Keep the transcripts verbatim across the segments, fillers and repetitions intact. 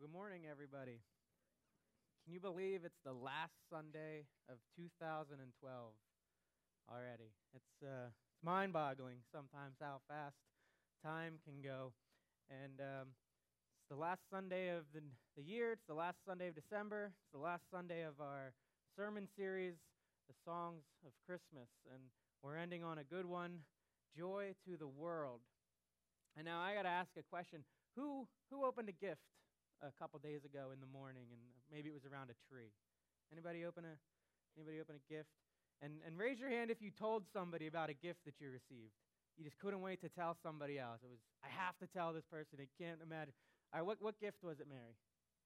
good morning, everybody. Can you believe it's the last Sunday of two thousand twelve already? It's uh, it's mind-boggling sometimes how fast time can go. And um, it's the last Sunday of the, the year. It's the last Sunday of December. It's the last Sunday of our sermon series, The Songs of Christmas. And we're ending on a good one, Joy to the World. And now I got to ask a question. Who who opened a gift a couple days ago in the morning, and maybe it was around a tree? Anybody open a anybody open a gift? And and raise your hand if you told somebody about a gift that you received. You just couldn't wait to tell somebody else. It was, I have to tell this person. I can't imagine. All right, what, what gift was it, Mary?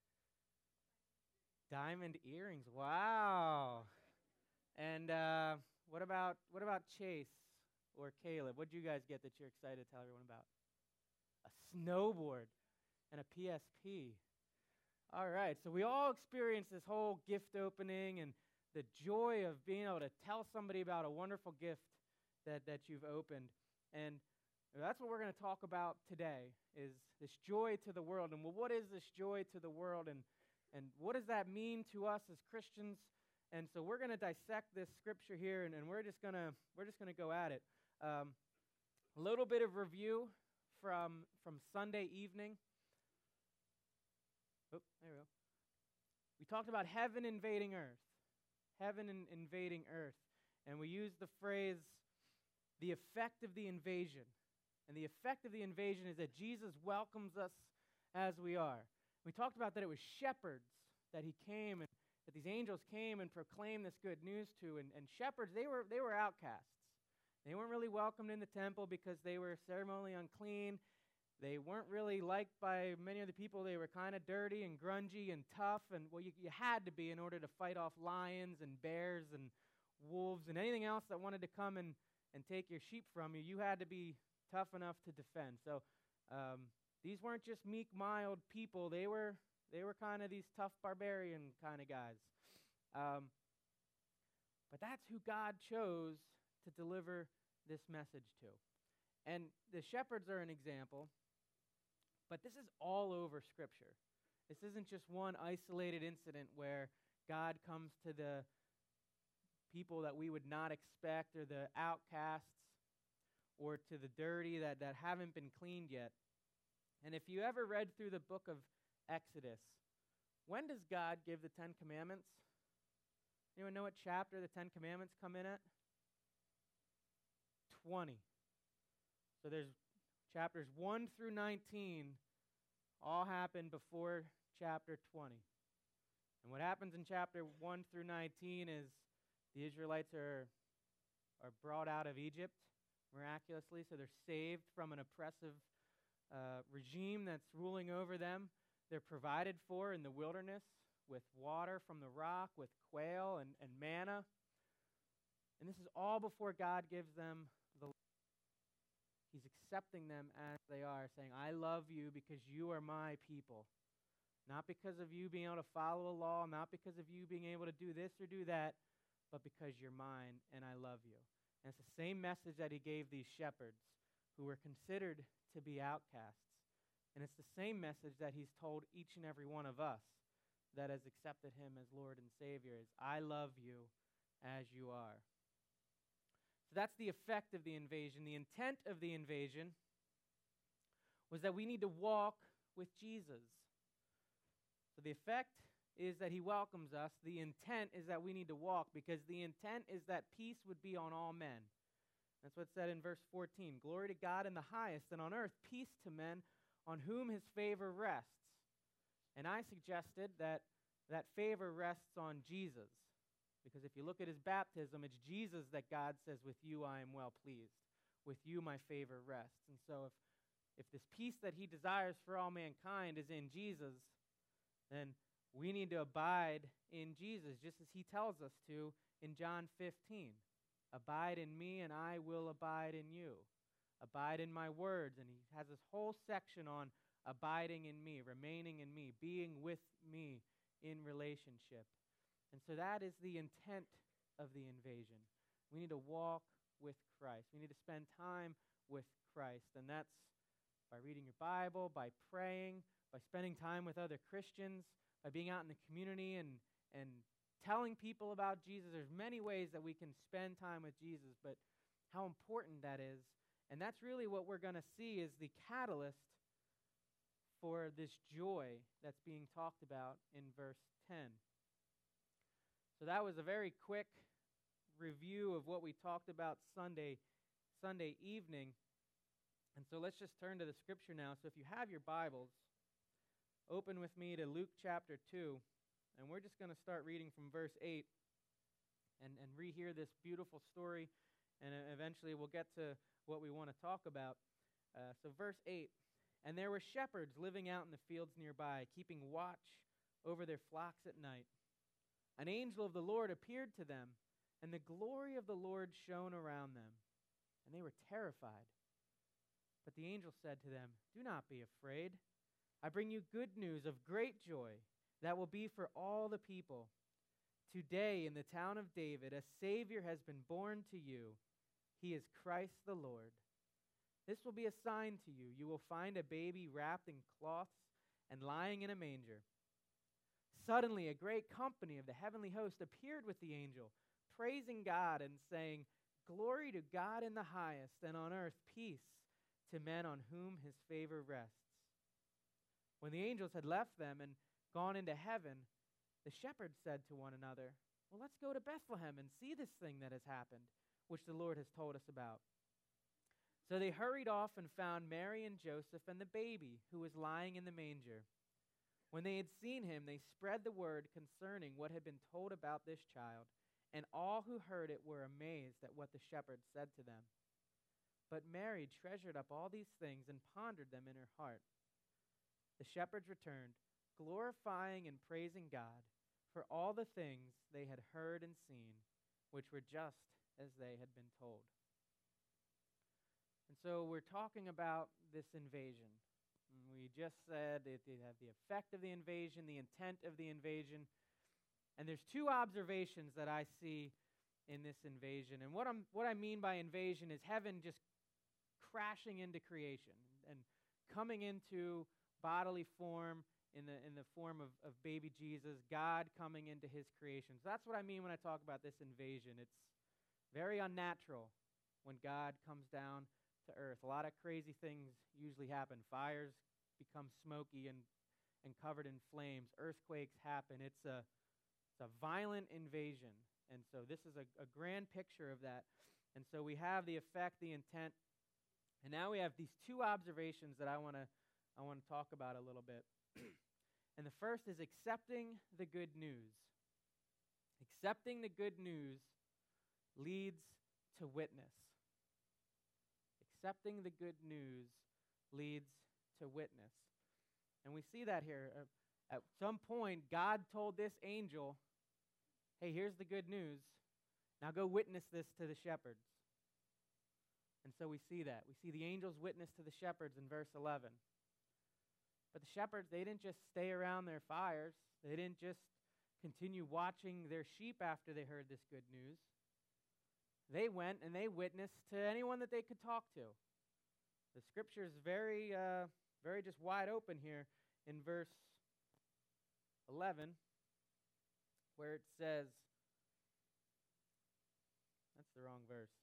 Diamond earrings. Wow. And uh, what about what about Chase or Caleb? What did you guys get that you're excited to tell everyone about? A snowboard and a P S P. All right, so we all experience this whole gift opening and the joy of being able to tell somebody about a wonderful gift that, that you've opened. And that's what we're going to talk about today, is this joy to the world. And well, what is this joy to the world, and, and what does that mean to us as Christians? And so we're going to dissect this scripture here, and, and we're just going to we're just going to go at it. Um, a little bit of review from from Sunday evening. Oh, there we go. We talked about heaven invading earth. Heaven in, invading earth. And we used the phrase, the effect of the invasion. And the effect of the invasion is that Jesus welcomes us as we are. We talked about that it was shepherds that he came, and that these angels came and proclaimed this good news to. And, and shepherds, they were, they were outcasts. They weren't really welcomed in the temple because they were ceremonially unclean. They weren't really liked by many of the people. They were kind of dirty and grungy and tough. And, well, you, you had to be in order to fight off lions and bears and wolves and anything else that wanted to come and, and take your sheep from you. You had to be tough enough to defend. So um, these weren't just meek, mild people. They were they were kind of these tough barbarian kind of guys. Um, but that's who God chose to deliver this message to. And the shepherds are an example. But this is all over Scripture. This isn't just one isolated incident where God comes to the people that we would not expect, or the outcasts, or to the dirty that, that haven't been cleaned yet. And if you ever read through the book of Exodus, when does God give the Ten Commandments? Anyone know what chapter the Ten Commandments come in at? twenty. So there's chapters one through nineteen all happen before chapter twenty. And what happens in chapter one through nineteen is the Israelites are, are brought out of Egypt miraculously, so they're saved from an oppressive uh, regime that's ruling over them. They're provided for in the wilderness with water from the rock, with quail and, and manna. And this is all before God gives them the law. He's accepting them as they are, saying, I love you because you are my people. Not because of you being able to follow a law, not because of you being able to do this or do that, but because you're mine and I love you. And it's the same message that he gave these shepherds who were considered to be outcasts. And it's the same message that he's told each and every one of us that has accepted him as Lord and Savior, is I love you as you are. So that's the effect of the invasion. The intent of the invasion was that we need to walk with Jesus. So the effect is that he welcomes us. The intent is that we need to walk, because the intent is that peace would be on all men. That's what's said in verse fourteen. Glory to God in the highest, and on earth peace to men on whom his favor rests. And I suggested that that favor rests on Jesus. Because if you look at his baptism, it's Jesus that God says, with you I am well pleased. With you my favor rests. And so if, if this peace that he desires for all mankind is in Jesus, then we need to abide in Jesus, just as he tells us to in John fifteen. Abide in me and I will abide in you. Abide in my words. And he has this whole section on abiding in me, remaining in me, being with me in relationship. And so that is the intent of the invasion. We need to walk with Christ. We need to spend time with Christ. And that's by reading your Bible, by praying, by spending time with other Christians, by being out in the community and, and telling people about Jesus. There's many ways that we can spend time with Jesus, but how important that is. And that's really what we're going to see is the catalyst for this joy that's being talked about in verse ten. So that was a very quick review of what we talked about Sunday, Sunday evening. And so let's just turn to the scripture now. So if you have your Bibles, open with me to Luke chapter two. And we're just going to start reading from verse eight and, and rehear this beautiful story. And eventually we'll get to what we want to talk about. Uh, so verse eight, and there were shepherds living out in the fields nearby, keeping watch over their flocks at night. An angel of the Lord appeared to them, and the glory of the Lord shone around them, and they were terrified. But the angel said to them, "Do not be afraid. I bring you good news of great joy that will be for all the people. Today in the town of David a Savior has been born to you. He is Christ the Lord. This will be a sign to you. You will find a baby wrapped in cloths and lying in a manger." Suddenly a great company of the heavenly host appeared with the angel, praising God and saying, "Glory to God in the highest, and on earth peace to men on whom his favor rests." When the angels had left them and gone into heaven, the shepherds said to one another, "Well, let's go to Bethlehem and see this thing that has happened, which the Lord has told us about." So they hurried off and found Mary and Joseph and the baby who was lying in the manger. When they had seen him, they spread the word concerning what had been told about this child, and all who heard it were amazed at what the shepherds said to them. But Mary treasured up all these things and pondered them in her heart. The shepherds returned, glorifying and praising God for all the things they had heard and seen, which were just as they had been told. And so we're talking about this invasion. We just said it, it had the effect of the invasion, the intent of the invasion. And there's two observations that I see in this invasion. And what I'm what I mean by invasion is heaven just crashing into creation and coming into bodily form in the in the form of, of baby Jesus, God coming into his creation. So that's what I mean when I talk about this invasion. It's very unnatural when God comes down to earth. A lot of crazy things usually happen. Fires become smoky and, and covered in flames. Earthquakes happen. It's a, it's a violent invasion. And so this is a, a grand picture of that. And so we have the effect, the intent, and now we have these two observations that I want to I want to talk about a little bit. And the first is accepting the good news. Accepting the good news leads to witness. Accepting the good news leads to witness. And we see that here. Uh, at some point, God told this angel, "Hey, here's the good news. Now go witness this to the shepherds." And so we see that. We see the angel's witness to the shepherds in verse eleven. But the shepherds, they didn't just stay around their fires. They didn't just continue watching their sheep after they heard this good news. They went and they witnessed to anyone that they could talk to. The scripture is very, uh, very just wide open here in verse eleven, where it says, that's the wrong verse.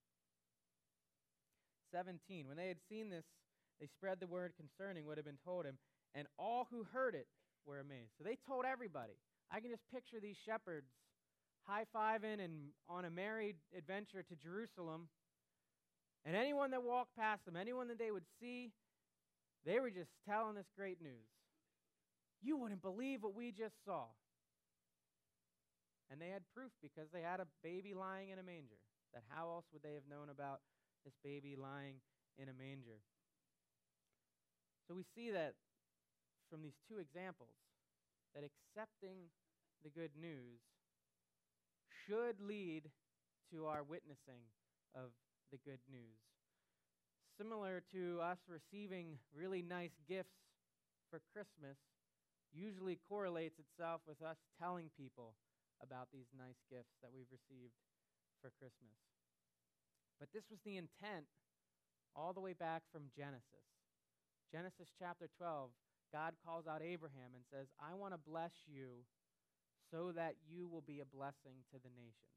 seventeen, when they had seen this, they spread the word concerning what had been told him, and all who heard it were amazed. So they told everybody. I can just picture these shepherds high-fiving and on a merry adventure to Jerusalem, and anyone that walked past them, anyone that they would see, they were just telling this great news. You wouldn't believe what we just saw. And they had proof because they had a baby lying in a manger. That how else would they have known about this baby lying in a manger? So we see that from these two examples, that accepting the good news should lead to our witnessing of the good news. Similar to us receiving really nice gifts for Christmas, usually correlates itself with us telling people about these nice gifts that we've received for Christmas. But this was the intent all the way back from Genesis. Genesis chapter twelve, God calls out Abraham and says, I want to bless you so that you will be a blessing to the nations.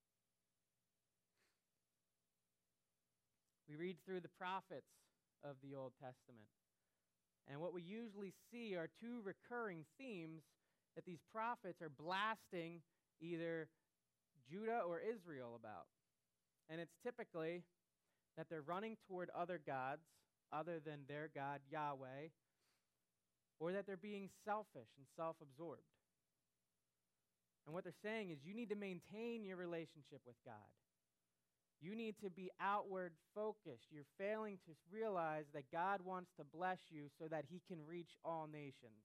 We read through the prophets of the Old Testament, and what we usually see are two recurring themes that these prophets are blasting either Judah or Israel about. And it's typically that they're running toward other gods other than their God, Yahweh, or that they're being selfish and self-absorbed. And what they're saying is you need to maintain your relationship with God. You need to be outward focused. You're failing to realize that God wants to bless you so that he can reach all nations.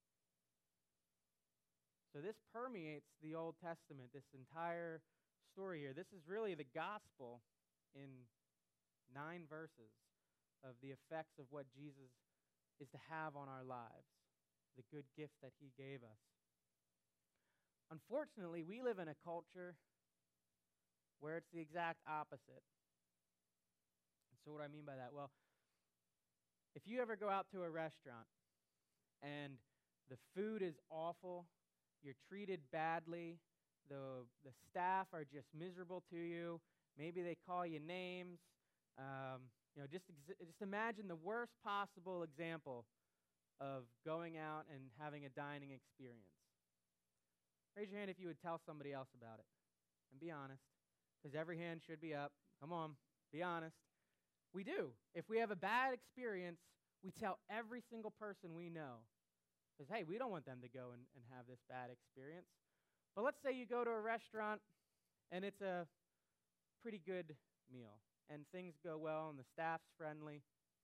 So this permeates the Old Testament, this entire story here. This is really the gospel in nine verses of the effects of what Jesus is to have on our lives, the good gift that he gave us. Unfortunately, we live in a culture where it's the exact opposite. And so what do I mean by that? Well, if you ever go out to a restaurant and the food is awful, you're treated badly, the the staff are just miserable to you, maybe they call you names, um, you know, just ex- just imagine the worst possible example of going out and having a dining experience. Raise your hand if you would tell somebody else about it, and be honest, because every hand should be up. Come on, be honest. We do. If we have a bad experience, we tell every single person we know. Because, hey, we don't want them to go and, and have this bad experience. But let's say you go to a restaurant, and it's a pretty good meal, and things go well, and the staff's friendly.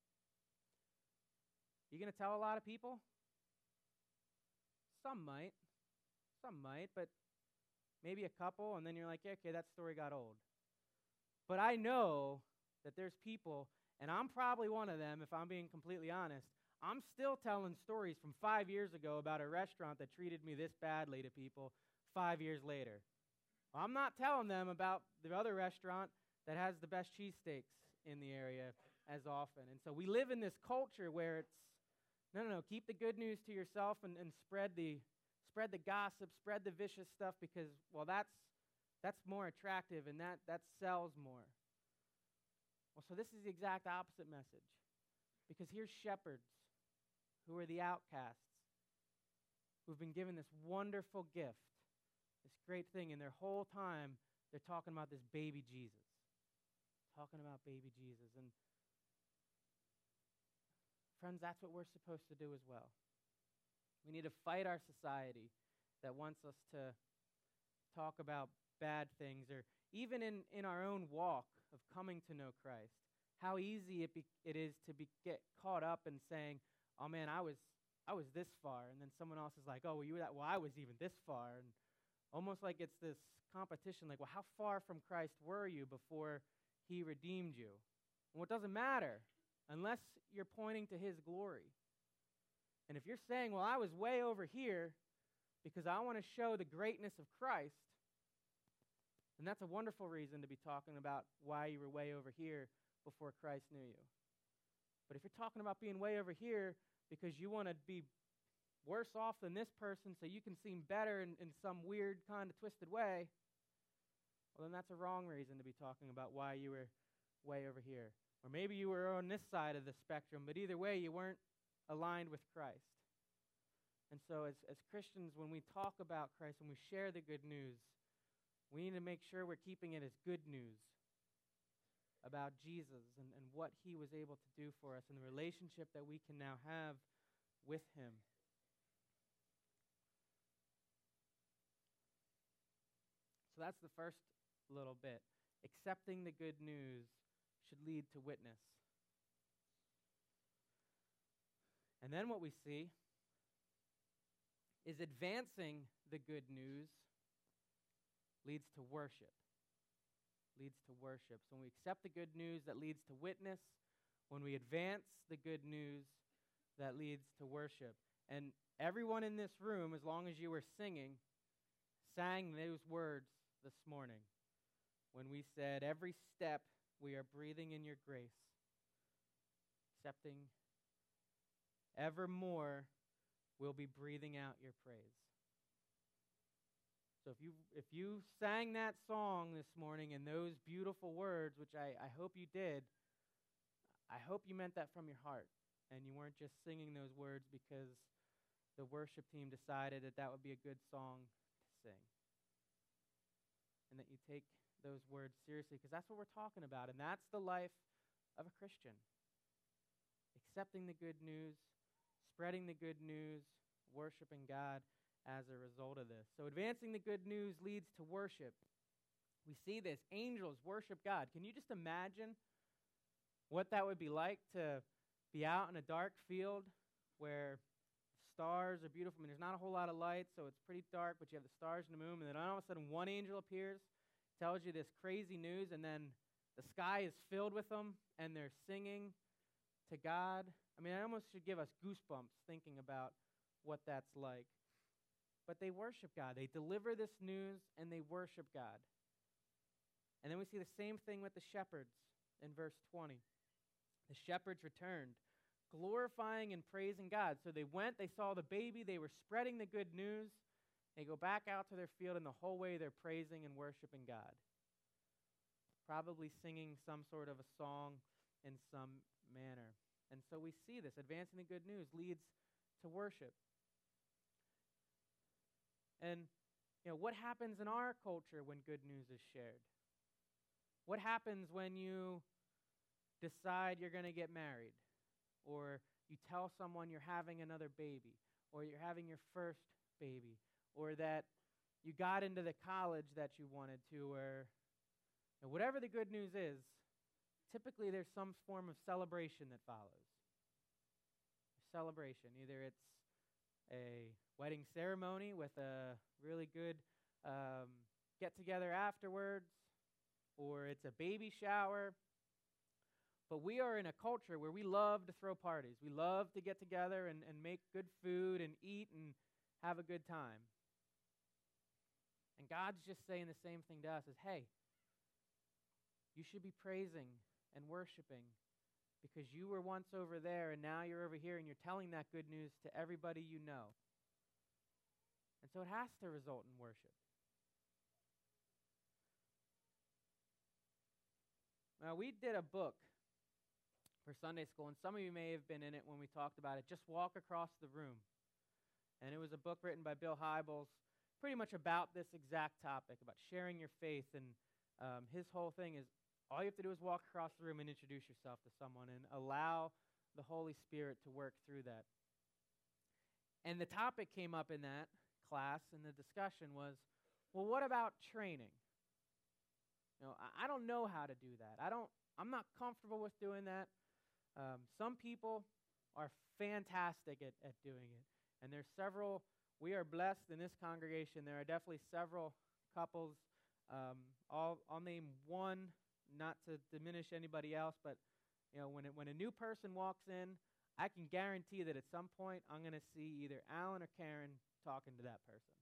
You going to tell a lot of people? Some might. Some might, but maybe a couple, and then you're like, yeah, okay, that story got old. But I know that there's people, and I'm probably one of them, if I'm being completely honest. I'm still telling stories from five years ago about a restaurant that treated me this badly to people five years later. Well, I'm not telling them about the other restaurant that has the best cheesesteaks in the area as often. And so we live in this culture where it's, no, no, no, keep the good news to yourself and, and spread the spread the gossip, spread the vicious stuff because, well, that's that's more attractive and that, that sells more. Well, so this is the exact opposite message. Because here's shepherds who are the outcasts, who've been given this wonderful gift, this great thing, and their whole time they're talking about this baby Jesus. Talking about baby Jesus. And friends, that's what we're supposed to do as well. We need to fight our society that wants us to talk about bad things, or even in, in our own walk of coming to know Christ, how easy it, be, it is to be, get caught up in saying, oh man, I was I was this far, and then someone else is like, oh, well, you were that, well, I was even this far, and almost like it's this competition, like, well, how far from Christ were you before he redeemed you? Well, it doesn't matter unless you're pointing to his glory. And if you're saying, well, I was way over here because I want to show the greatness of Christ, then that's a wonderful reason to be talking about why you were way over here before Christ knew you. But if you're talking about being way over here because you want to be worse off than this person so you can seem better in, in some weird kind of twisted way, well, then that's a wrong reason to be talking about why you were way over here. Or maybe you were on this side of the spectrum, but either way, you weren't aligned with Christ. And so as, as Christians, when we talk about Christ, when we share the good news, we need to make sure we're keeping it as good news about Jesus and, and what he was able to do for us and the relationship that we can now have with him. So that's the first little bit. Accepting the good news should lead to witness. And then what we see is advancing the good news leads to worship. Leads to worship. So when we accept the good news, that leads to witness. When we advance the good news, that leads to worship. And everyone in this room, as long as you were singing, sang those words this morning when we said, every step we are breathing in your grace, accepting evermore will be breathing out your praise. So if you if you sang that song this morning in those beautiful words, which I, I hope you did, I hope you meant that from your heart, and you weren't just singing those words because the worship team decided that that would be a good song to sing. And that you take those words seriously, because that's what we're talking about, and that's the life of a Christian. Accepting the good news, spreading the good news, worshiping God as a result of this. So advancing the good news leads to worship. We see this. Angels worship God. Can you just imagine what that would be like to be out in a dark field where stars are beautiful? I mean, there's not a whole lot of light, so it's pretty dark, but you have the stars and the moon, and then all of a sudden one angel appears, tells you this crazy news, and then the sky is filled with them, and they're singing to God. I mean, it almost should give us goosebumps thinking about what that's like. But they worship God. They deliver this news, and they worship God. And then we see the same thing with the shepherds in verse twenty. The shepherds returned, glorifying and praising God. So they went, they saw the baby, they were spreading the good news. They go back out to their field, and the whole way they're praising and worshiping God. Probably singing some sort of a song in some manner. And so we see this. Advancing the good news leads to worship. And, you know, what happens in our culture when good news is shared? What happens when you decide you're going to get married? Or you tell someone you're having another baby? Or you're having your first baby? Or that you got into the college that you wanted to? Or you know, whatever the good news is, typically there's some form of celebration that follows. Celebration. Either it's a wedding ceremony with a really good um, get-together afterwards, or it's a baby shower. But we are in a culture where we love to throw parties. We love to get together and, and make good food and eat and have a good time. And God's just saying the same thing to us is, hey, you should be praising and worshiping because you were once over there and now you're over here and you're telling that good news to everybody you know. And so it has to result in worship. Now, we did a book for Sunday school, and some of you may have been in it when we talked about it, Just Walk Across the Room. And it was a book written by Bill Hybels, pretty much about this exact topic, about sharing your faith. And um, his whole thing is, all you have to do is walk across the room and introduce yourself to someone and allow the Holy Spirit to work through that. And the topic came up in that class, and the discussion was, well, what about training? You know, I, I don't know how to do that. I don't, I'm not comfortable with doing that. Um, some people are fantastic at, at doing it. And there's several, we are blessed in this congregation. There are definitely several couples. Um, I'll, I'll name one, not to diminish anybody else, but you know, when it, when a new person walks in, I can guarantee that at some point I'm going to see either Alan or Karen talking to that person.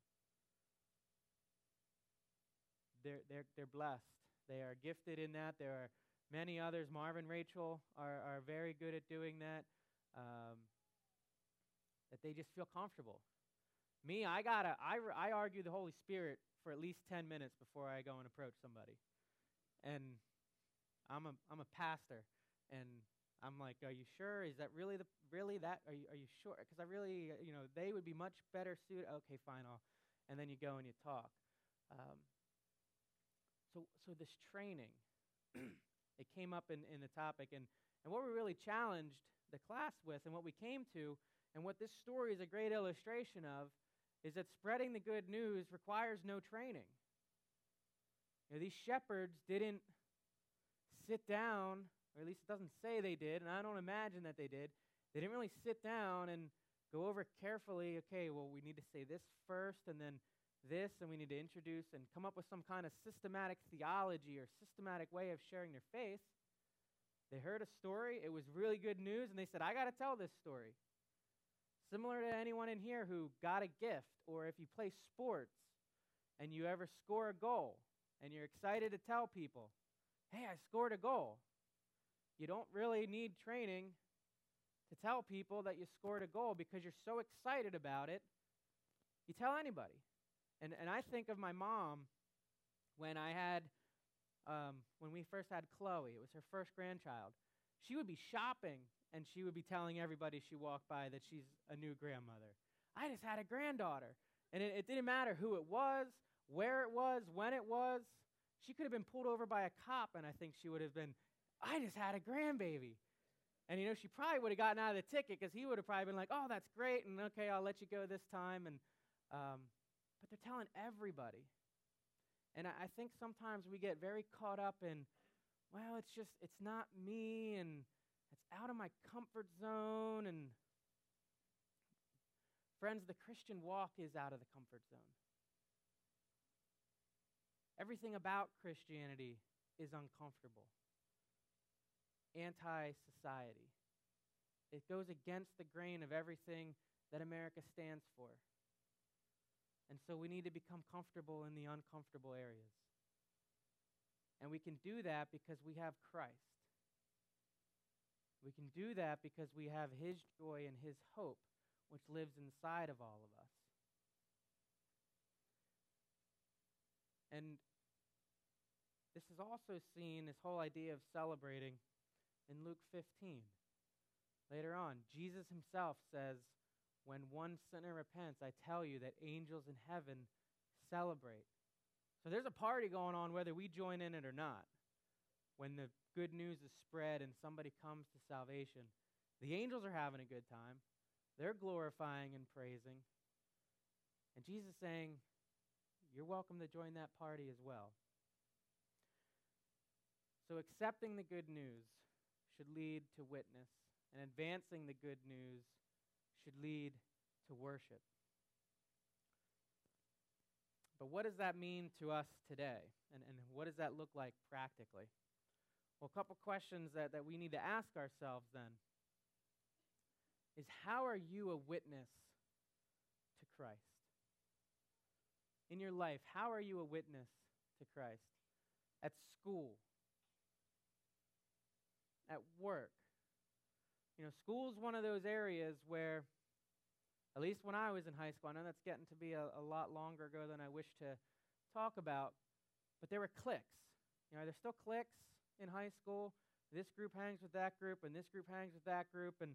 They're, they're, they're blessed. They are gifted in that. There are many others. Marvin, Rachel are, are very good at doing that, um, that they just feel comfortable. Me, I gotta, I, I argue the Holy Spirit for at least ten minutes before I go and approach somebody. And I'm a, I'm a pastor, and I'm like, are you sure? Is that really the, really that, are you, are you sure? Because I really, you know, they would be much better suited. Okay, fine, I'll, and then you go and you talk. Um, so, so this training, it came up in, in the topic, and, and what we really challenged the class with, and what we came to, and what this story is a great illustration of, is that spreading the good news requires no training. You know, these shepherds didn't sit down, or at least it doesn't say they did, and I don't imagine that they did. They didn't really sit down and go over carefully, okay, well, we need to say this first, and then this, and we need to introduce and come up with some kind of systematic theology or systematic way of sharing their faith. They heard a story. It was really good news, and they said, I got to tell this story. Similar to anyone in here who got a gift, or if you play sports and you ever score a goal and you're excited to tell people, hey, I scored a goal. You don't really need training to tell people that you scored a goal because you're so excited about it. You tell anybody. And and I think of my mom when I had, um, when we first had Chloe. It was her first grandchild. She would be shopping, and she would be telling everybody she walked by that she's a new grandmother. I just had a granddaughter. And it, it didn't matter who it was, where it was, when it was. She could have been pulled over by a cop, and I think she would have been, I just had a grandbaby. And, you know, she probably would have gotten out of the ticket because he would have probably been like, oh, that's great, and okay, I'll let you go this time. And um, but they're telling everybody. And I, I think sometimes we get very caught up in, well, it's just, it's not me, and it's out of my comfort zone. And friends, the Christian walk is out of the comfort zone. Everything about Christianity is uncomfortable, anti-society. It goes against the grain of everything that America stands for. And so we need to become comfortable in the uncomfortable areas. And we can do that because we have Christ. We can do that because we have His joy and His hope, which lives inside of all of us. And this is also seen, this whole idea of celebrating, in Luke fifteen. Later on, Jesus himself says, when one sinner repents, I tell you that angels in heaven celebrate. So there's a party going on whether we join in it or not. When the good news is spread and somebody comes to salvation, the angels are having a good time. They're glorifying and praising. And Jesus is saying, you're welcome to join that party as well. So accepting the good news should lead to witness, and advancing the good news should lead to worship. But what does that mean to us today? And, and what does that look like practically? Well, a couple questions that, that we need to ask ourselves then is, how are you a witness to Christ? In your life, how are you a witness to Christ? At school, at work. You know, school's one of those areas where, at least when I was in high school, I know that's getting to be a, a lot longer ago than I wish to talk about, but there were cliques. You know, there's still cliques in high school. This group hangs with that group, and this group hangs with that group. And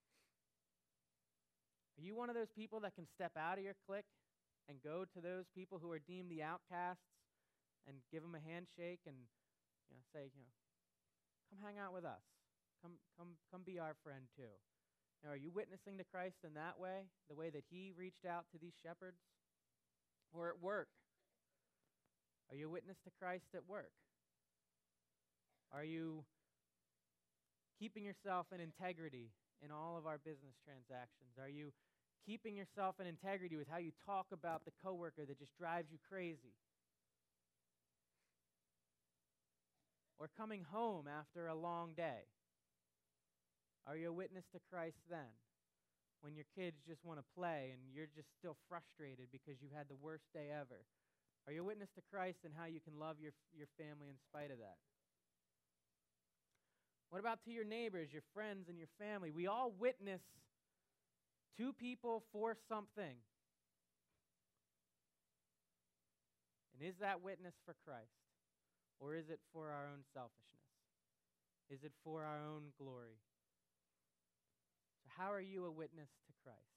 are you one of those people that can step out of your clique and go to those people who are deemed the outcasts and give them a handshake and, you know, say, you know, come hang out with us. Come, come, come be our friend too. Now, are you witnessing to Christ in that way, the way that He reached out to these shepherds? Or at work, are you a witness to Christ at work? Are you keeping yourself in integrity in all of our business transactions? Are you keeping yourself in integrity with how you talk about the coworker that just drives you crazy? Or coming home after a long day? Are you a witness to Christ then? When your kids just want to play and you're just still frustrated because you had the worst day ever? Are you a witness to Christ and how you can love your, your family in spite of that? What about to your neighbors, your friends, and your family? We all witness to people for something. And is that witness for Christ? Or is it for our own selfishness? Is it for our own glory? So how are you a witness to Christ?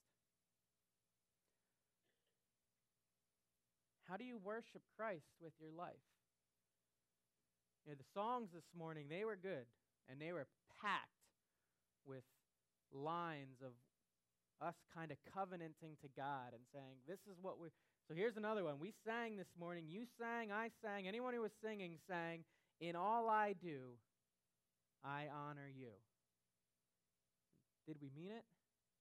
How do you worship Christ with your life? You know, the songs this morning, they were good, and they were packed with lines of us kind of covenanting to God and saying, this is what we... So here's another one. We sang this morning. You sang, I sang. Anyone who was singing sang, in all I do, I honor you. Did we mean it?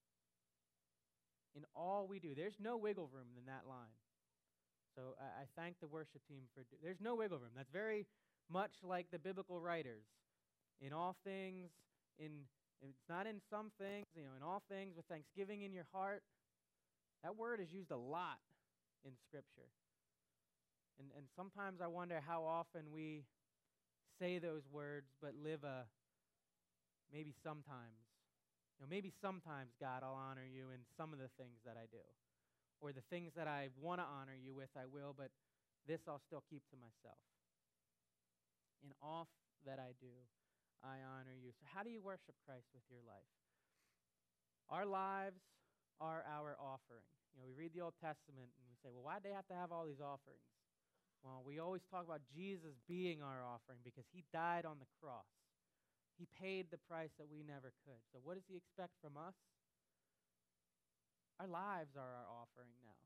In all we do. There's no wiggle room in that line. So I, I thank the worship team for... Do- There's no wiggle room. That's very much like the biblical writers. In all things, in it's not in some things, you know, in all things with thanksgiving in your heart. That word is used a lot in Scripture. And and sometimes I wonder how often we say those words but live a maybe sometimes You know, maybe sometimes, God, I'll honor you in some of the things that I do. Or the things that I want to honor you with, I will, but this I'll still keep to myself. In all that I do, I honor you. So how do you worship Christ with your life? Our lives are our offering. You know, we read the Old Testament and we say, well, why'd they have to have all these offerings? Well, we always talk about Jesus being our offering because he died on the cross. He paid the price that we never could. So what does he expect from us? Our lives are our offering now.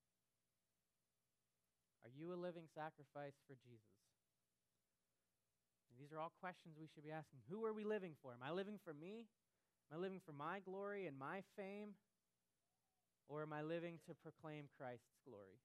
Are you a living sacrifice for Jesus? And these are all questions we should be asking. Who are we living for? Am I living for me? Am I living for my glory and my fame? Or am I living to proclaim Christ's glory?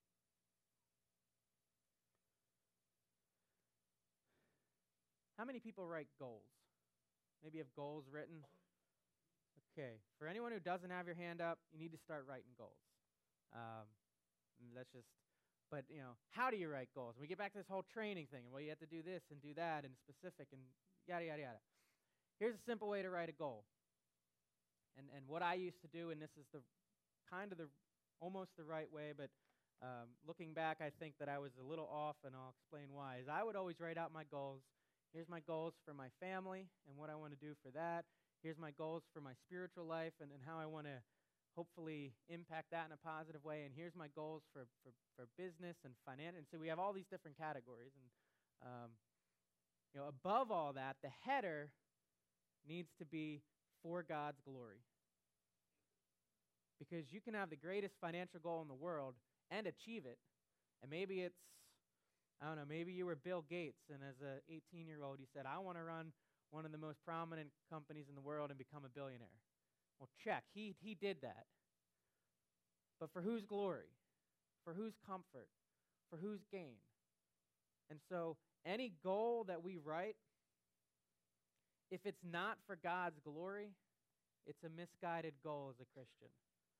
How many people write goals? Maybe you have goals written. Okay, for anyone who doesn't have your hand up, you need to start writing goals. Um, that's just, but you know, how do you write goals? We get back to this whole training thing, and well, you have to do this and do that and specific and yada, yada, yada. Here's a simple way to write a goal. And and what I used to do, and this is the kind of the almost the right way, but um, looking back, I think that I was a little off, and I'll explain why. Is I would always write out my goals. Here's my goals for my family and what I want to do for that. Here's my goals for my spiritual life and, and how I want to hopefully impact that in a positive way. And here's my goals for, for, for business and finance. And so we have all these different categories. And um, you know, above all that, the header needs to be for God's glory. Because you can have the greatest financial goal in the world and achieve it. And maybe it's, I don't know, maybe you were Bill Gates, and as an eighteen-year-old, you said, I want to run one of the most prominent companies in the world and become a billionaire. Well, check. He, he did that. But for whose glory? For whose comfort? For whose gain? And so any goal that we write, if it's not for God's glory, it's a misguided goal as a Christian.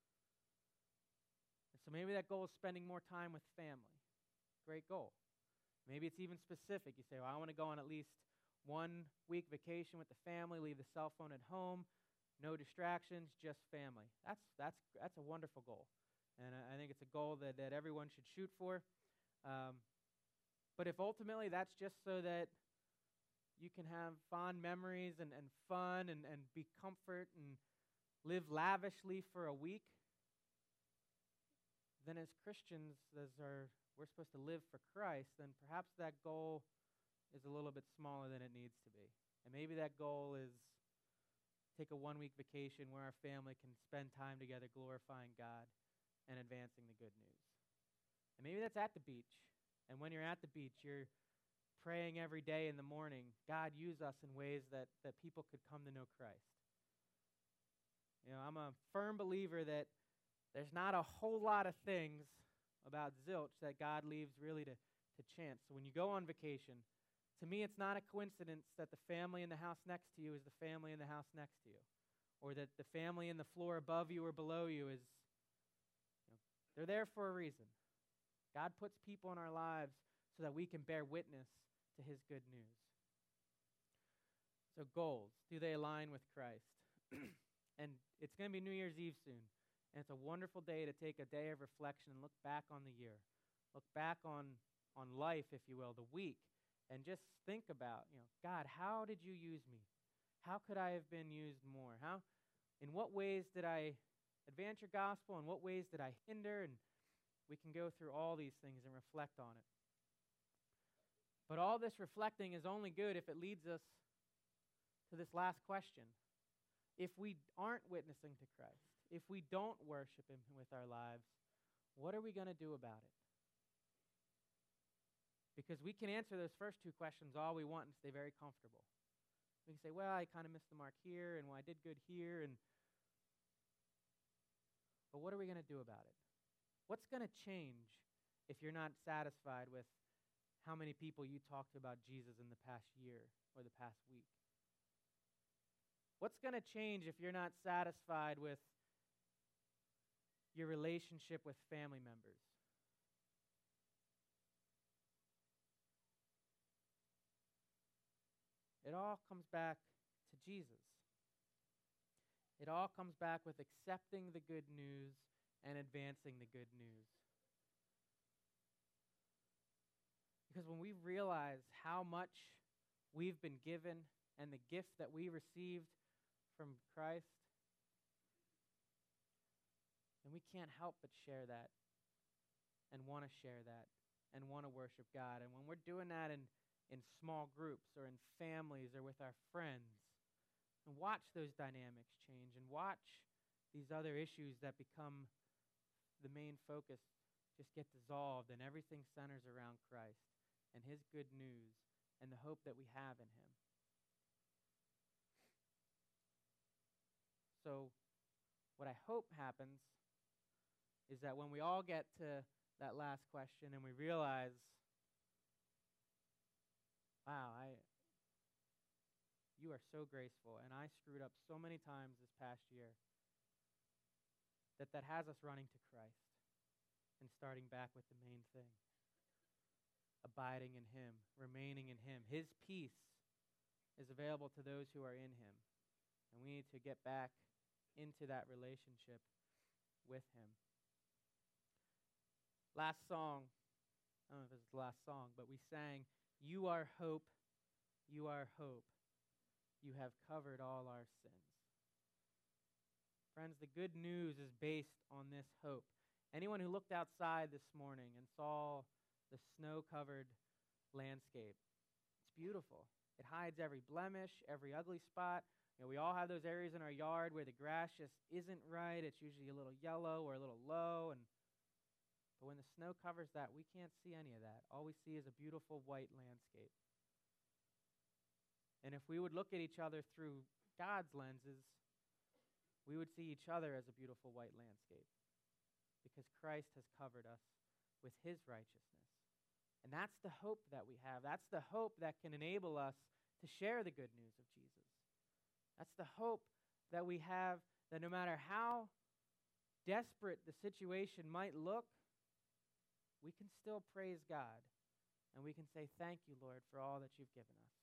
And so maybe that goal is spending more time with family. Great goal. Maybe it's even specific. You say, well, I want to go on at least one week vacation with the family, leave the cell phone at home, no distractions, just family. That's that's that's a wonderful goal. And I, I think it's a goal that, that everyone should shoot for. Um, but if ultimately that's just so that you can have fond memories and, and fun and, and be comfort and live lavishly for a week, then as Christians, as our we're supposed to live for Christ, then perhaps that goal is a little bit smaller than it needs to be. And maybe that goal is take a one-week vacation where our family can spend time together glorifying God and advancing the good news. And maybe that's at the beach. And when you're at the beach, you're praying every day in the morning, God, use us in ways that, that people could come to know Christ. You know, I'm a firm believer that there's not a whole lot of things about zilch that God leaves really to, to chance. So when you go on vacation, to me it's not a coincidence that the family in the house next to you is the family in the house next to you. Or that the family in the floor above you or below you is, you know, they're there for a reason. God puts people in our lives so that we can bear witness to his good news. So goals, do they align with Christ? And it's going to be New Year's Eve soon. And it's a wonderful day to take a day of reflection and look back on the year. Look back on, on life, if you will, the week. And just think about, you know, God, how did you use me? How could I have been used more? How, in what ways did I advance your gospel? In what ways did I hinder? And we can go through all these things and reflect on it. But all this reflecting is only good if it leads us to this last question. If we aren't witnessing to Christ, if we don't worship him with our lives, what are we going to do about it? Because we can answer those first two questions all we want and stay very comfortable. We can say, well, I kind of missed the mark here, and well, I did good here, and but what are we going to do about it? What's going to change if you're not satisfied with how many people you talked about Jesus in the past year or the past week? What's going to change if you're not satisfied with your relationship with family members? It all comes back to Jesus. It all comes back with accepting the good news and advancing the good news. Because when we realize how much we've been given and the gift that we received from Christ, then we can't help but share that and want to share that and want to worship God. And when we're doing that in, in small groups or in families or with our friends, and watch those dynamics change and watch these other issues that become the main focus just get dissolved and everything centers around Christ and his good news and the hope that we have in him. So what I hope happens is that when we all get to that last question and we realize, wow, I you are so graceful, and I screwed up so many times this past year, that that has us running to Christ and starting back with the main thing. Abiding in him, remaining in him. His peace is available to those who are in him, and we need to get back into that relationship with him. Last song, I don't know if it's the last song, but we sang, "You are hope, you are hope. You have covered all our sins." Friends, the good news is based on this hope. Anyone who looked outside this morning and saw the snow-covered landscape, it's beautiful. It hides every blemish, every ugly spot. You know, we all have those areas in our yard where the grass just isn't right. It's usually a little yellow or a little low. And but when the snow covers that, we can't see any of that. All we see is a beautiful white landscape. And if we would look at each other through God's lenses, we would see each other as a beautiful white landscape because Christ has covered us with his righteousness. And that's the hope that we have. That's the hope that can enable us to share the good news of Jesus. That's the hope that we have, that no matter how desperate the situation might look, we can still praise God and we can say, "Thank you, Lord, for all that you've given us."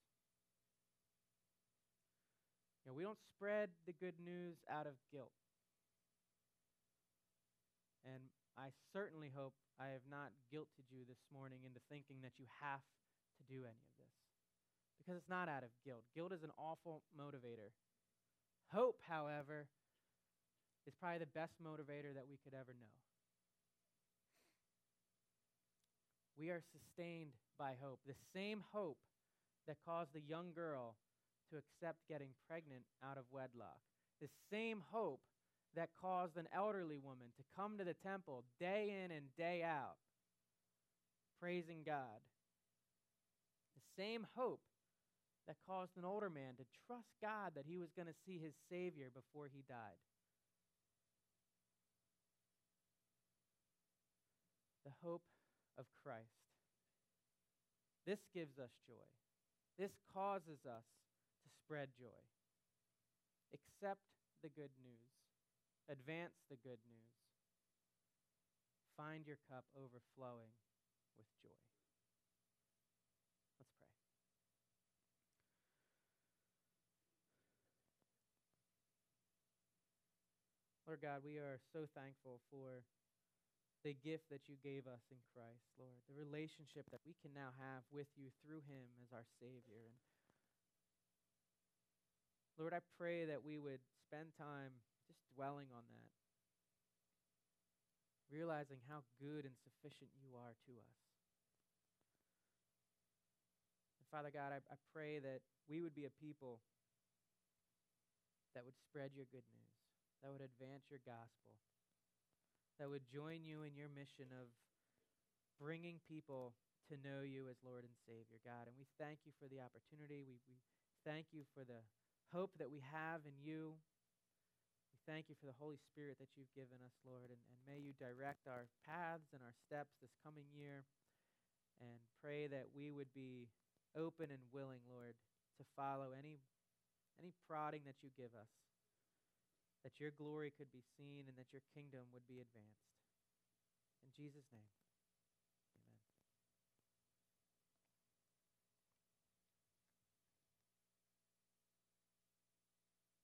You know, we don't spread the good news out of guilt. And I certainly hope I have not guilted you this morning into thinking that you have to do any of this. Because it's not out of guilt. Guilt is an awful motivator. Hope, however, is probably the best motivator that we could ever know. We are sustained by hope. The same hope that caused the young girl to accept getting pregnant out of wedlock. The same hope that caused an elderly woman to come to the temple day in and day out, praising God. The same hope that caused an older man to trust God that he was going to see his Savior before he died. The hope of Christ. This gives us joy. This causes us to spread joy. Accept the good news. Advance the good news. Find your cup overflowing with joy. Let's pray. Lord God, we are so thankful for the gift that you gave us in Christ, Lord, the relationship that we can now have with you through him as our Savior. And Lord, I pray that we would spend time just dwelling on that, realizing how good and sufficient you are to us. And Father God, I, I pray that we would be a people that would spread your good news, that would advance your gospel, that would join you in your mission of bringing people to know you as Lord and Savior, God. And we thank you for the opportunity. We, we thank you for the hope that we have in you. We thank you for the Holy Spirit that you've given us, Lord. And, and may you direct our paths and our steps this coming year. And pray that we would be open and willing, Lord, to follow any, any prodding that you give us, that your glory could be seen and that your kingdom would be advanced. In Jesus' name.